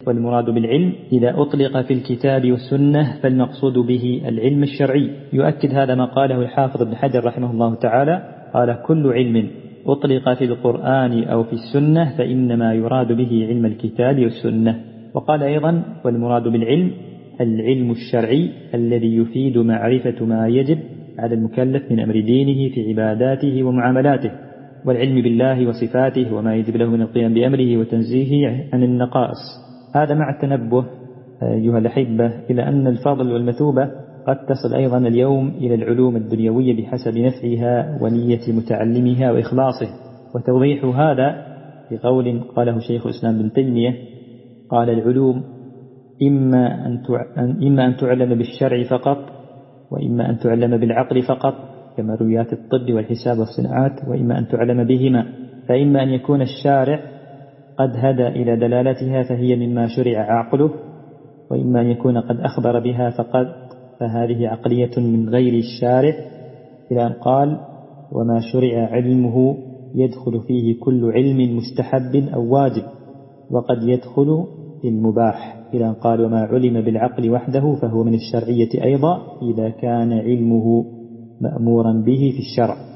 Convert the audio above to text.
والمراد بالعلم إذا أطلق في الكتاب والسنة فالمقصود به العلم الشرعي. يؤكد هذا ما قاله الحافظ ابن حجر رحمه الله تعالى، قال: كل علم أطلق في القرآن أو في السنة فإنما يراد به علم الكتاب والسنة. وقال أيضا: والمراد بالعلم العلم الشرعي الذي يفيد معرفة ما يجب على المكلف من أمر دينه في عباداته ومعاملاته، والعلم بالله وصفاته وما يجب له من القيام بأمره وتنزيهه عن النقائص. هذا مع التنبه أيها الأحبة إلى أن الفضل والمثوبة قد تصل أيضا اليوم إلى العلوم الدنيوية بحسب نفعها ونية متعلمها وإخلاصه. وتوضيح هذا بقول قاله شيخ الإسلام بن تيمية، قال: العلوم إما أن تعلم بالشرع فقط، وإما أن تعلم بالعقل فقط كما رويات الطب والحساب والصناعات، وإما أن تعلم بهما. فإما أن يكون الشارع قد هدى إلى دلالتها فهي مما شرع عقله، وإما أن يكون قد أخبر بها فهذه عقلية من غير الشارع، إلى أن قال: وما شرع علمه يدخل فيه كل علم مستحب أو واجب، وقد يدخل في المباح، إلى أن قال: وما علم بالعقل وحده فهو من الشرعية أيضا إذا كان علمه مأمورا به في الشرع.